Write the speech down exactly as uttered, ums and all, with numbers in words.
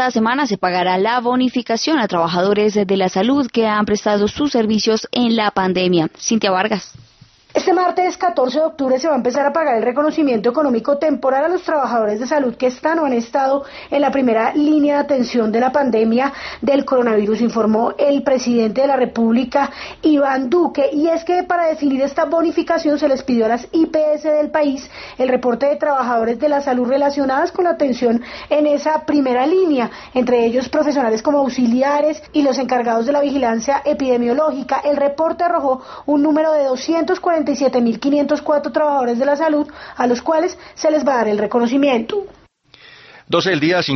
esta semana se pagará la bonificación a trabajadores de la salud que han prestado sus servicios en la pandemia. Cintia Vargas. Este martes catorce de octubre se va a empezar a pagar el reconocimiento económico temporal a los trabajadores de salud que están o han estado en la primera línea de atención de la pandemia del coronavirus, informó el presidente de la República, Iván Duque. Y es que para definir esta bonificación se les pidió a las I P S del país el reporte de trabajadores de la salud relacionadas con la atención en esa primera línea, entre ellos profesionales como auxiliares y los encargados de la vigilancia epidemiológica. El reporte arrojó un número de doscientos cuarenta y siete mil quinientos cuatro trabajadores de la salud a los cuales se les va a dar el reconocimiento. doce del día.